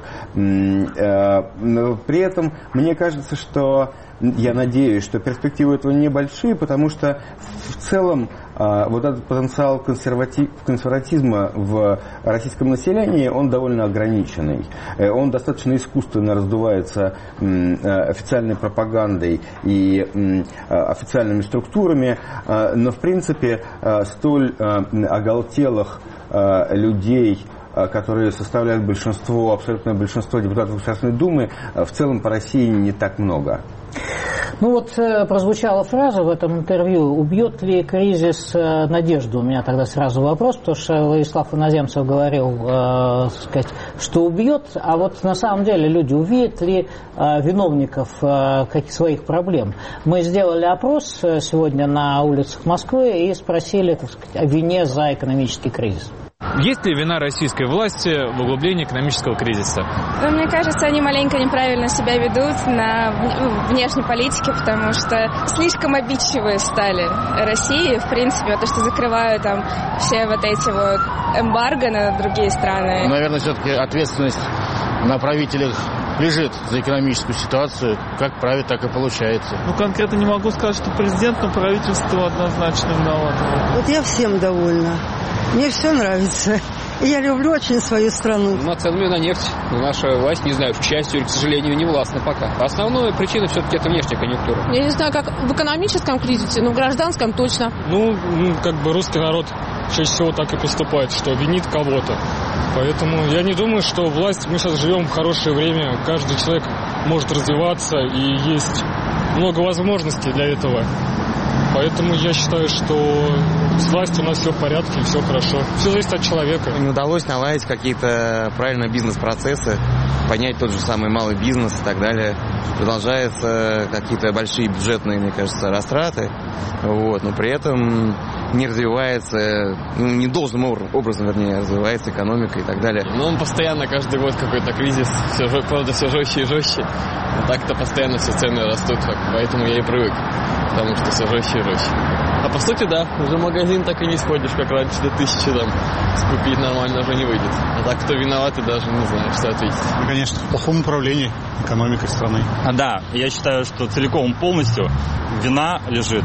При этом мне кажется, что я надеюсь, что перспективы этого небольшие, потому что в целом вот этот потенциал консерватив, консерватизма в российском населении, он довольно ограниченный. Он достаточно искусственно раздувается официальной пропагандой и официальными структурами, но в принципе столь оголтелых людей, которые составляют большинство, абсолютное большинство депутатов Государственной Думы, в целом по России не так много. Ну вот прозвучала фраза в этом интервью: убьет ли кризис надежду? У меня тогда сразу вопрос, потому что Владислав Иноземцев говорил, э, сказать, что убьет, а вот на самом деле люди увидят ли э, виновников э, каких своих проблем? Мы сделали опрос сегодня на улицах Москвы и спросили, так сказать, о вине за экономический кризис. Есть ли вина российской власти в углублении экономического кризиса? Ну, мне кажется, они маленько неправильно себя ведут на внешней политике, потому что слишком обидчивые стали России. В принципе, то, что закрывают там все вот эти вот эмбарго на другие страны. Наверное, все-таки ответственность на правителях лежит за экономическую ситуацию. Как правит, так и получается. Ну, конкретно не могу сказать, что президент, но правительство однозначно виновато. Вот я всем довольна. Мне все нравится. И я люблю очень свою страну. На цены на нефть наша власть, не знаю, к счастью или к сожалению, не властна пока. Основная причина все-таки это внешняя конъюнктура. Я не знаю, как в экономическом кризисе, но в гражданском точно. Ну, ну, как бы русский народ чаще всего так и поступает, что винит кого-то. Поэтому я не думаю, что власть, мы сейчас живем в хорошее время, каждый человек может развиваться и есть много возможностей для этого. Поэтому я считаю, что с властью у нас все в порядке, все хорошо. Все зависит от человека. Не удалось наладить какие-то правильные бизнес-процессы, поднять тот же самый малый бизнес и так далее. Продолжаются какие-то большие бюджетные, мне кажется, растраты. Вот, но при этом не развивается, ну, не должным образом, вернее, развивается экономика и так далее. Ну, он постоянно, каждый год какой-то кризис, все, правда, все жестче и жестче. Но так-то постоянно все цены растут, поэтому я и привык, потому что все жестче и жестче. А по сути, да, уже в магазин так и не сходишь, как раньше, до тысячи там скупить нормально уже не выйдет. А так, кто виноват, и даже не знаю, что ответить. Ну, конечно, в плохом управлении экономикой страны. А, да, я считаю, что целиком полностью вина лежит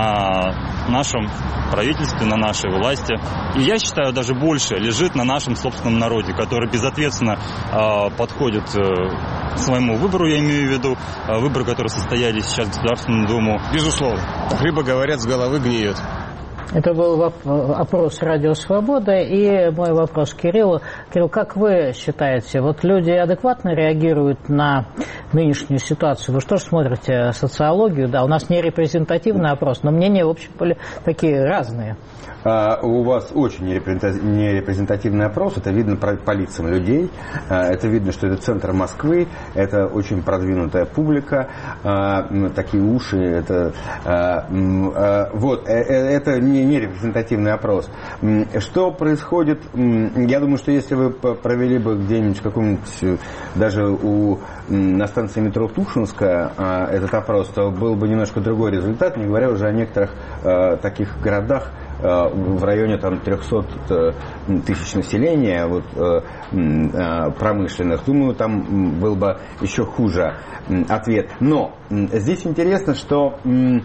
на нашем правительстве, на нашей власти. И я считаю, даже больше лежит на нашем собственном народе, который безответственно э, подходит э, к своему выбору, я имею в виду, э, выборы, которые состоялись сейчас в Государственную Думу. Безусловно. Рыба, говорят, с головы гниет. Это был опрос «Радио Свобода», и мой вопрос к Кириллу. Кирилл, как вы считаете, вот люди адекватно реагируют на нынешнюю ситуацию? Вы что ж смотрите социологию? Да, у нас не репрезентативный опрос, но мнения, в общем, были такие разные. Uh, у вас очень нерепрезентативный опрос, это видно по лицам людей, uh, это видно, что это центр Москвы, это очень продвинутая публика, uh, такие уши, это, uh, uh, вот, это не, не репрезентативный опрос. Что происходит, я думаю, что если вы провели бы где-нибудь в каком-нибудь, даже у, на станции метро Тушинская этот опрос, то был бы немножко другой результат, не говоря уже о некоторых э, таких городах, в районе там трехсот тысяч населения, вот, промышленных. Думаю, там был бы еще хуже ответ. Но здесь интересно, что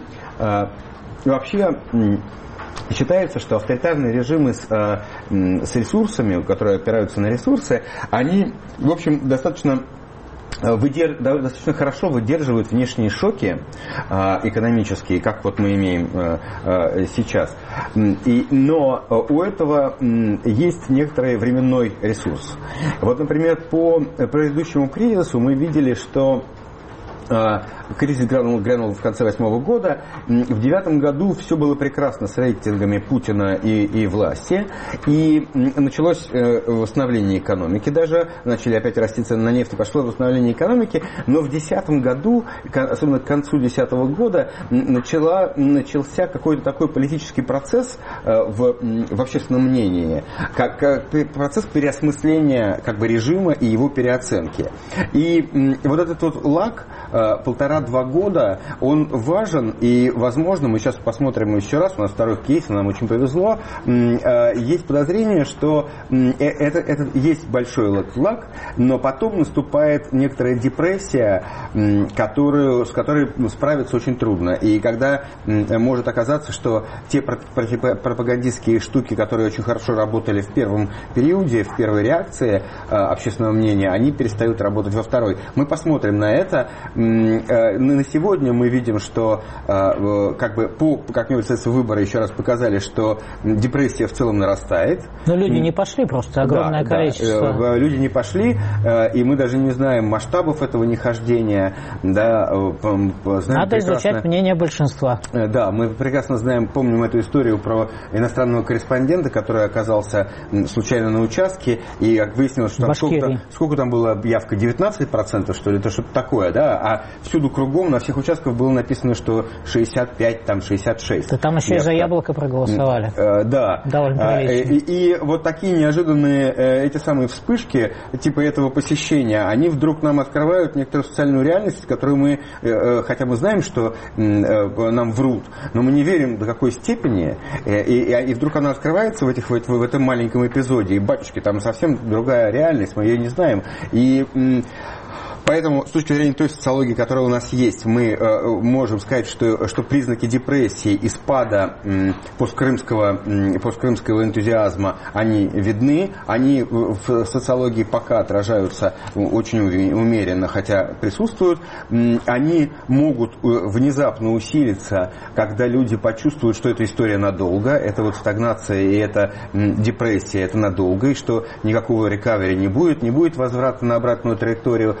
вообще считается, что авторитарные режимы с, с ресурсами, которые опираются на ресурсы, они, в общем, достаточно Выдерж... достаточно хорошо выдерживают внешние шоки э, экономические, как вот мы имеем э, э, сейчас. И, но у этого э, есть некоторый временной ресурс. Вот, например, по предыдущему кризису мы видели, что кризис грянул, грянул в конце восьмого года. В девятом году все было прекрасно с рейтингами Путина и, и власти. И началось восстановление экономики даже. Начали опять расти цены на нефть, и пошло восстановление экономики. Но в десятом году, особенно к концу десятого года, начала, начался какой-то такой политический процесс в, в общественном мнении. Как, как процесс переосмысления как бы режима и его переоценки. И вот этот вот лаг полтора-два года, он важен, и, возможно, мы сейчас посмотрим еще раз, у нас второй кейс, нам очень повезло, есть подозрение, что это, это есть большой лаг, но потом наступает некоторая депрессия, которую, с которой справиться очень трудно. И когда может оказаться, что те пропагандистские штуки, которые очень хорошо работали в первом периоде, в первой реакции общественного мнения, они перестают работать во второй. Мы посмотрим на это. На сегодня мы видим, что как бы по, как мне кажется, выборы еще раз показали, что депрессия в целом нарастает. Но люди не пошли просто, огромное да, количество. Да, люди не пошли, и мы даже не знаем масштабов этого нехождения. Да, знаем Надо изучать мнение большинства. Да, мы прекрасно знаем, помним эту историю про иностранного корреспондента, который оказался случайно на участке, и как выяснилось, что там сколько, сколько там было объявка, девятнадцать процентов, что ли, это что-то такое, да, а всюду кругом на всех участках было написано, что шестьдесят пять, там шестьдесят шесть. Да там еще и за яблоко проголосовали. Э, да. Довольно прилично. И, и вот такие неожиданные э, эти самые вспышки, типа этого посещения, они вдруг нам открывают некоторую социальную реальность, которую мы, э, хотя мы знаем, что э, нам врут, но мы не верим до какой степени, э, и, и вдруг она открывается в, этих, в, в этом маленьком эпизоде, и, батюшки, там совсем другая реальность, мы ее не знаем. И... Э, Поэтому, с точки зрения той социологии, которая у нас есть, мы э, можем сказать, что, что признаки депрессии и спада э, посткрымского, э, посткрымского энтузиазма, они видны. Они в социологии пока отражаются очень умеренно, хотя присутствуют. Э, они могут внезапно усилиться, когда люди почувствуют, что эта история надолго, это вот стагнация и это э, депрессия, это надолго, и что никакого рекавери не будет, не будет возврата на обратную траекторию.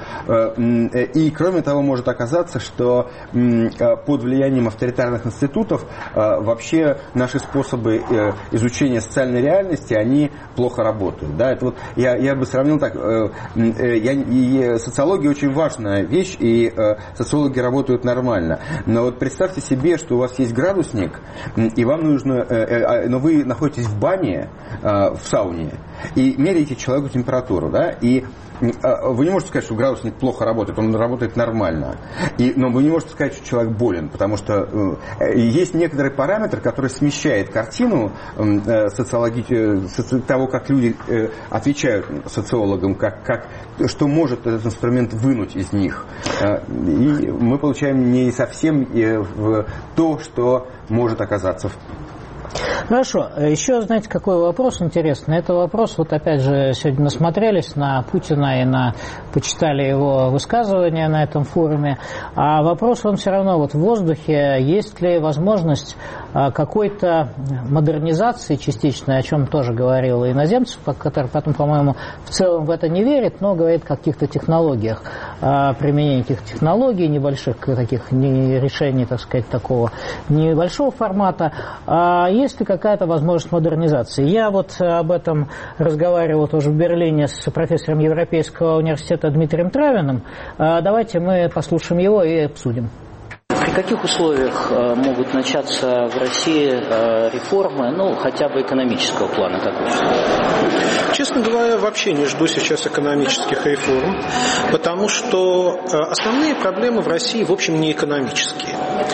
И, кроме того, может оказаться, что под влиянием авторитарных институтов вообще наши способы изучения социальной реальности, они плохо работают. Да, это вот я, я бы сравнил так. Я, и социология очень важная вещь, и социологи работают нормально. Но вот представьте себе, что у вас есть градусник, и вам нужно, но вы находитесь в бане, в сауне, и меряете человеку температуру, да, и вы не можете сказать, что градусник плохо работает, он работает нормально. И, но вы не можете сказать, что человек болен, потому что э, есть некоторый параметр, который смещает картину э, социологии, соци, того, как люди э, отвечают социологам, как, как, что может этот инструмент вынуть из них. Э, и мы получаем не совсем э, в то, что может оказаться в... Хорошо. Еще, знаете, какой вопрос интересный? Это вопрос, вот опять же, сегодня насмотрелись на Путина и на, почитали его высказывания на этом форуме. А вопрос, он все равно вот в воздухе. Есть ли возможность какой-то модернизации частичной, о чем тоже говорил иноземцев, который потом, по-моему, в целом в это не верит, но говорит о каких-то технологиях, применении этих технологий, небольших таких не решений, так сказать, такого небольшого формата. Есть ли какая-то возможность модернизации? Я вот об этом разговаривал тоже в Берлине с профессором Европейского университета Дмитрием Травиным. Давайте мы послушаем его и обсудим. При каких условиях могут начаться в России реформы, ну, хотя бы экономического плана? Какого? Честно говоря, вообще не жду сейчас экономических реформ, потому что основные проблемы в России, в общем, не экономические.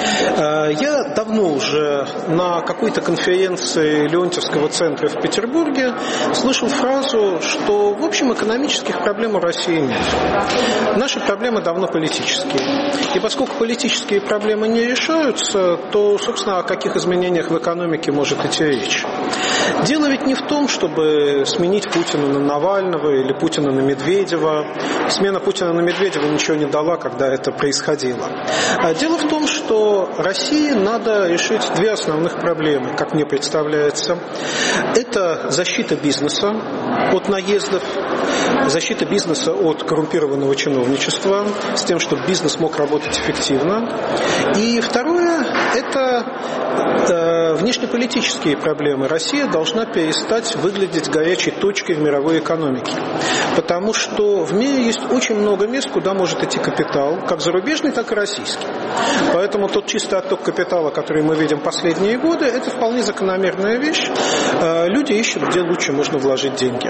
Я давно уже на какой-то конференции Леонтьевского центра в Петербурге слышал фразу, что, в общем, экономических проблем в России нет. Наши проблемы давно политические. И поскольку политические проблемы не решаются, то, собственно, о каких изменениях в экономике может идти речь? Дело ведь не в том, чтобы сменить Путина на Навального или Путина на Медведева. Смена Путина на Медведева ничего не дала, когда это происходило. А дело в том, что России надо решить две основных проблемы, как мне представляется. Это защита бизнеса от наездов, защита бизнеса от коррумпированного чиновничества, с тем, чтобы бизнес мог работать эффективно. И второе – это э, внешнеполитические проблемы. Россия должна перестать выглядеть горячей точкой в мировой экономике. Потому что в мире есть очень много мест, куда может идти капитал, как зарубежный, так и российский. Поэтому тот чистый отток капитала, который мы видим последние годы, это вполне закономерная вещь. Э, люди ищут, где лучше можно вложить деньги.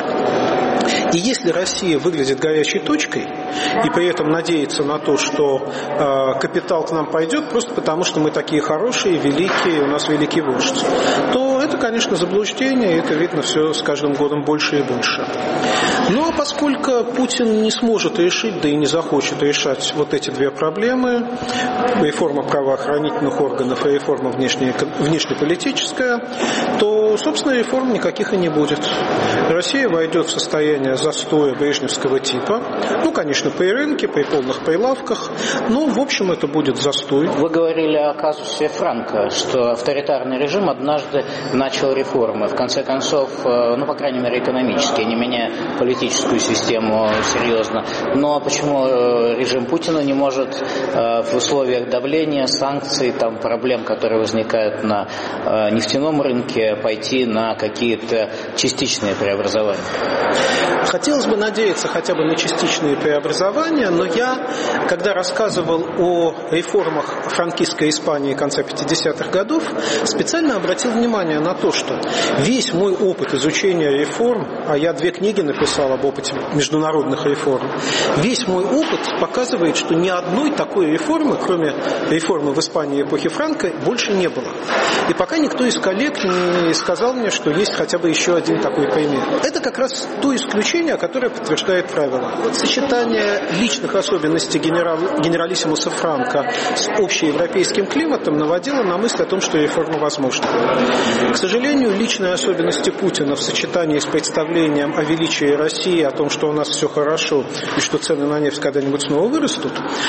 И если Россия выглядит горячей точкой и при этом надеется на то, что э, капитал к нам пойдет просто потому, что мы такие хорошие, великие, у нас великий вождь, то это, конечно, заблуждение, и это видно все с каждым годом больше и больше. Ну а поскольку Путин не сможет решить, да и не захочет решать вот эти две проблемы, реформа правоохранительных органов и реформа внешне, внешнеполитическая, то, собственно, реформ никаких и не будет. Россия войдет в состояние застоя брежневского типа. Ну, конечно, при рынке, при полных прилавках. Но, в общем, это будет застой. Вы говорили о казусе Франко, что авторитарный режим однажды начал реформы. В конце концов, ну, по крайней мере, экономические, не меняя политическую систему серьезно. Но почему режим Путина не может в условиях давления, санкций, там, проблем, которые возникают на нефтяном рынке, пойти на какие-то частичные преобразования? Хотелось бы надеяться хотя бы на частичные преобразования, но я, когда рассказывал о реформах франкистской Испании конца пятидесятых годов, специально обратил внимание на то, что весь мой опыт изучения реформ, а я две книги написал об опыте международных реформ, весь мой опыт показывает, что ни одной такой реформы, кроме реформы в Испании эпохи Франко, больше не было. И пока никто из коллег не сказал мне, что есть хотя бы еще один такой пример. Это как раз то исключение, которое подтверждает правило. Вот сочетание личных особенностей генерал, генералиссимуса Франко с общеевропейским климатом наводило на мысль о том, что реформа возможна. К сожалению, личные особенности Путина в сочетании с представлением о величии России, о том, что у нас все хорошо и что цены на нефть когда-нибудь снова вырастут,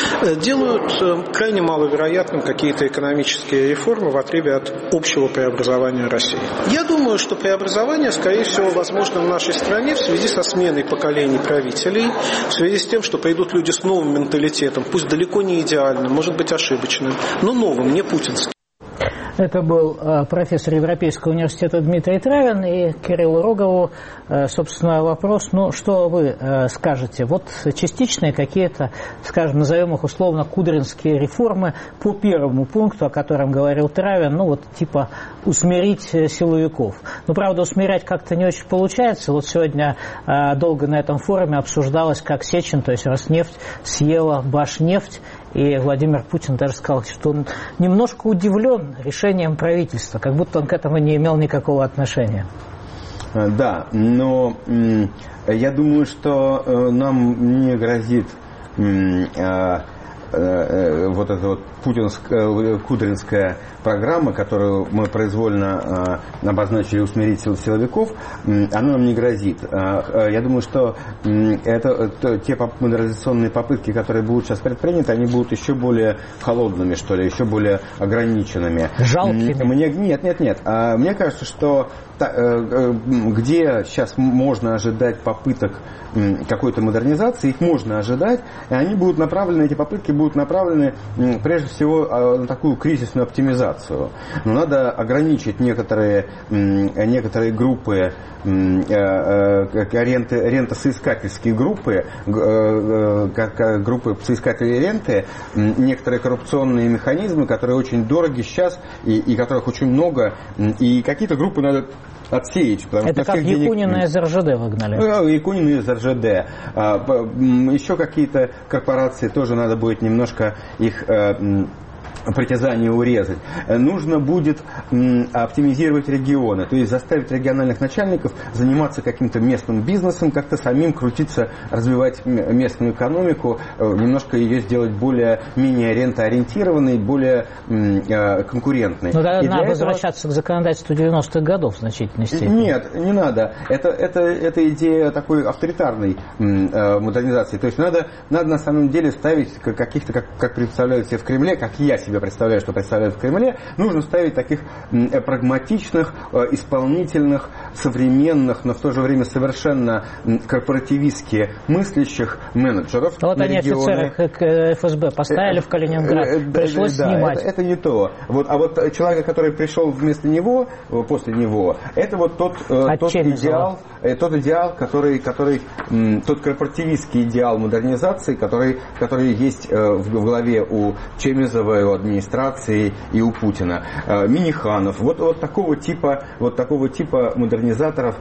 делают крайне маловероятным какие-то экономические реформы в отрыве от общего преобразования России. Я думаю, что преобразование, скорее всего, возможно в нашей стране в связи со сменой поколений правителей, в связи с тем, что придут люди с новым менталитетом, пусть далеко не идеальным, может быть ошибочным, но новым, не путинским. Это был профессор Европейского университета Дмитрий Травин, и Кириллу Рогову, собственно, вопрос, ну, что вы скажете? Вот частичные какие-то, скажем, назовем их условно кудринские реформы по первому пункту, о котором говорил Травин, ну, вот типа усмирить силовиков. Ну, правда, усмирять как-то не очень получается. Вот сегодня долго на этом форуме обсуждалось, как Сечин, то есть Роснефть, съела Башнефть. И Владимир Путин даже сказал, что он немножко удивлен решением правительства, как будто он к этому не имел никакого отношения. Да, но я думаю, что нам не грозит вот эта вот путинская, кудринская программа, которую мы произвольно э, обозначили усмирить сил силовиков, э, она нам не грозит. Э, я думаю, что э, это, это, те модернизационные попытки, которые будут сейчас предприняты, они будут еще более холодными, что ли, еще более ограниченными. Жалкими. Мне, нет, нет, нет. А, мне кажется, что та, э, где сейчас можно ожидать попыток э, какой-то модернизации, их можно ожидать, и они будут направлены, эти попытки будут направлены э, прежде всего всего на такую кризисную оптимизацию. Но надо ограничить некоторые, некоторые группы, ренты, рентосоискательские группы, группы соискателей ренты, некоторые коррупционные механизмы, которые очень дороги сейчас и, и которых очень много, и какие-то группы надо отсеять. Это как Якунина денег... из эр жэ дэ выгнали. Якунина из эр жэ дэ. Еще какие-то корпорации тоже надо будет немножко их притязание урезать. Нужно будет оптимизировать регионы, то есть заставить региональных начальников заниматься каким-то местным бизнесом, как-то самим крутиться, развивать местную экономику, немножко ее сделать более, менее рентоориентированной, более конкурентной. Ну, да, надо возвращаться этого... к законодательству девяностых годов в значительной степени. Нет, не надо. Это, это, это идея такой авторитарной модернизации. То есть надо, надо на самом деле ставить каких-то, как, как представляют себе в Кремле, как я себе представляю, что представляют в Кремле, нужно ставить таких прагматичных, исполнительных, современных, но в то же время совершенно корпоративистски мыслящих менеджеров. Вот они офицеры эф эс бэ поставили в Калининград, пришлось да, снимать. Это, это не то. Вот, а вот человек, который пришел вместо него, после него, это вот тот, тот идеал, тот идеал, который, который, тот корпоративистский идеал модернизации, который, который есть в голове у Чемизова и у администрации и у Путина. Миниханов. Вот, вот такого типа, вот такого типа модернизаторов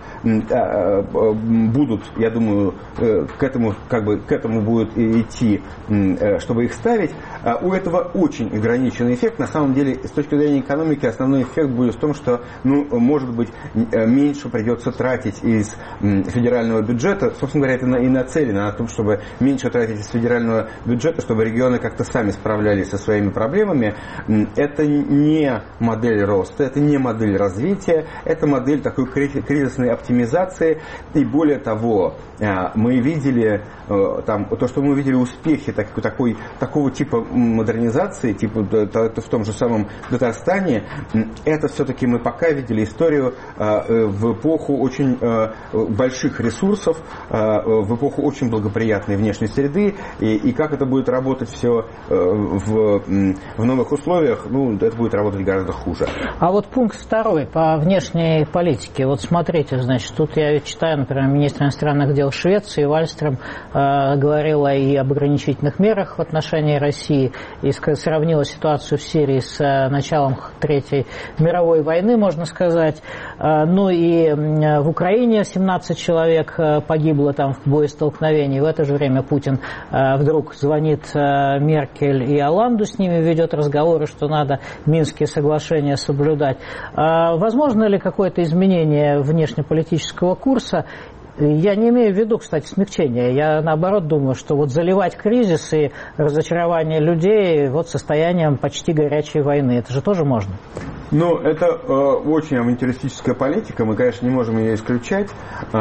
будут, я думаю, к этому, как бы, к этому будет идти, чтобы их ставить. У этого очень ограниченный эффект. На самом деле, с точки зрения экономики, основной эффект будет в том, что, ну, может быть, меньше придется тратить из федерального бюджета. Собственно говоря, это и нацелено на том, чтобы меньше тратить из федерального бюджета, чтобы регионы как-то сами справлялись со своими проблемами. Это не модель роста, это не модель развития, это модель такой кризисной оптимизации. И более того, мы видели там, то, что мы видели успехи так, такой, такого типа модернизации, типа в том же самом Татарстане, это все-таки мы пока видели историю в эпоху очень больших ресурсов, в эпоху очень благоприятной внешней среды, и, и как это будет работать все в, в новых условиях, ну, это будет работать гораздо хуже. А вот пункт второй по внешней политике. Вот смотрите, значит, тут я читаю, например, министр иностранных дел Швеции Вальстрöm э, говорила и об ограничительных мерах в отношении России, и сравнила ситуацию в Сирии с э, началом Третьей мировой войны, можно сказать. Э, ну и э, в Украине семнадцать человек э, погибло там в боестолкновении. В это же время Путин э, вдруг звонит э, Меркель и Оланду, с ними ведет разговоры, что надо Минские соглашения соблюдать. Э, возможно ли какое-то изменение внешнеполитического курса? Я не имею в виду, кстати, смягчение. Я, наоборот, думаю, что вот заливать кризис и разочарование людей вот состоянием почти горячей войны, это же тоже можно. Ну, это э, очень авантюристическая политика, мы, конечно, не можем ее исключать, э,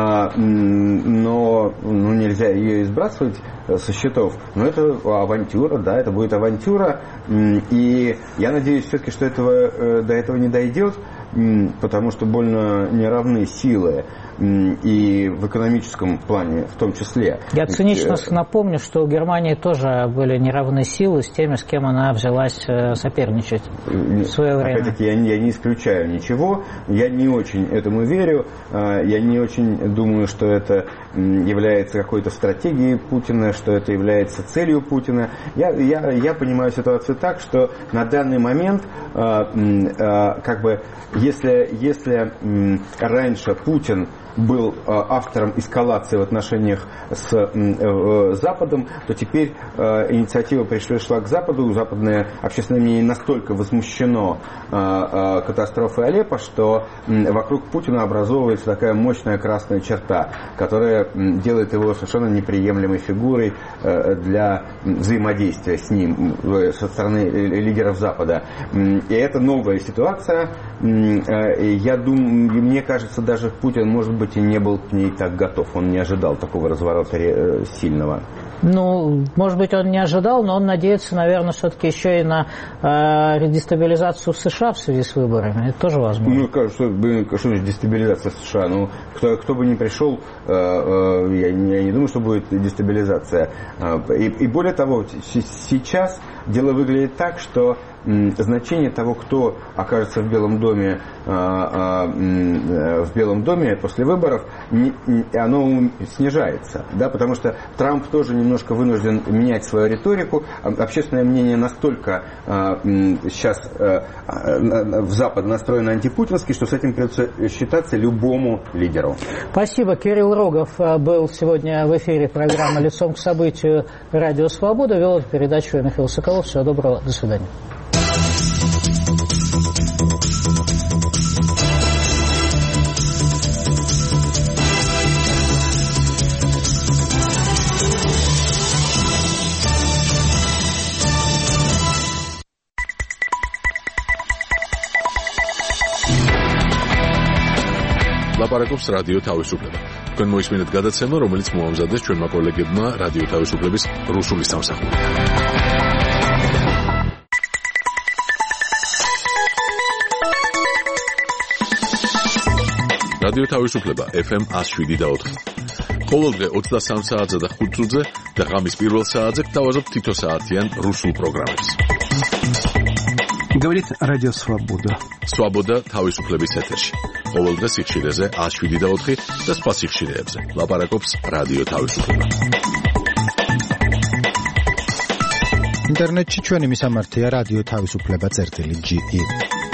но ну, нельзя ее избрасывать со счетов. Но это авантюра, да, это будет авантюра, и я надеюсь все-таки, что этого, э, до этого не дойдет, потому что больно неравны силы, и в экономическом плане в том числе. Я цинично напомню, что у Германии тоже были неравные силы с теми, с кем она взялась соперничать в свое время. Опять-таки, я, я не исключаю ничего, я не очень этому верю, я не очень думаю, что это является какой-то стратегией Путина, что это является целью Путина. Я, я, я понимаю ситуацию так, что на данный момент, как бы, если, если раньше Путин был автором эскалации в отношениях с Западом, то теперь инициатива пришла к Западу, западное общественное мнение настолько возмущено катастрофой Алеппо, что вокруг Путина образовывается такая мощная красная черта, которая делает его совершенно неприемлемой фигурой для взаимодействия с ним со стороны лидеров Запада. И это новая ситуация. Я думаю, мне кажется, даже Путин, может быть, и не был к ней так готов. Он не ожидал такого разворота сильного. Ну, может быть, он не ожидал, но он надеется, наверное, все-таки еще и на э, дестабилизацию в США в связи с выборами. Это тоже возможно. Ну, что, что значит дестабилизация США? Ну, кто, кто бы ни пришел, э, э, я, я не думаю, что будет дестабилизация. И, и более того, сейчас дело выглядит так, что значение того, кто окажется в Белом доме, в Белом доме после выборов, оно снижается, да, потому что Трамп тоже немножко вынужден менять свою риторику. Общественное мнение настолько сейчас в Запад настроено антипутински, что с этим придется считаться любому лидеру. Спасибо. Кирилл Рогов был сегодня в эфире программы «Лицом к событию» Радио Свобода. Вел эту передачу Михаил Соколов. Всего доброго. До свидания. ლაპარაკობს რადიო თავისუფლება. თქვენ მოისმინეთ გადაცემა, რომელიც მოამზადეს ჩვენმა კოლეგებმა რადიო თავისუფლების რუსული სამსახური. რადიო თავისუფლება ეფ ემ one oh seven და four. ყოველდღე ოცდასამ საათზე და ხუთ წუთზე და ღამის პირველ საათზე გთავაზობთ თითო საათიან რუსულ პროგრამებს. Говорит Радио Свобода. Свобода თავისუფლების ეთერში. ყოველდღე სიხშირეზე one oh seven და four და სხვა სიხშირეებზე. ლაპარაკობს რადიო თავისუფლება. ინტერნეტში ჩვენი მისამართია რადიო თავისუფლება წერტილი ჯი ი.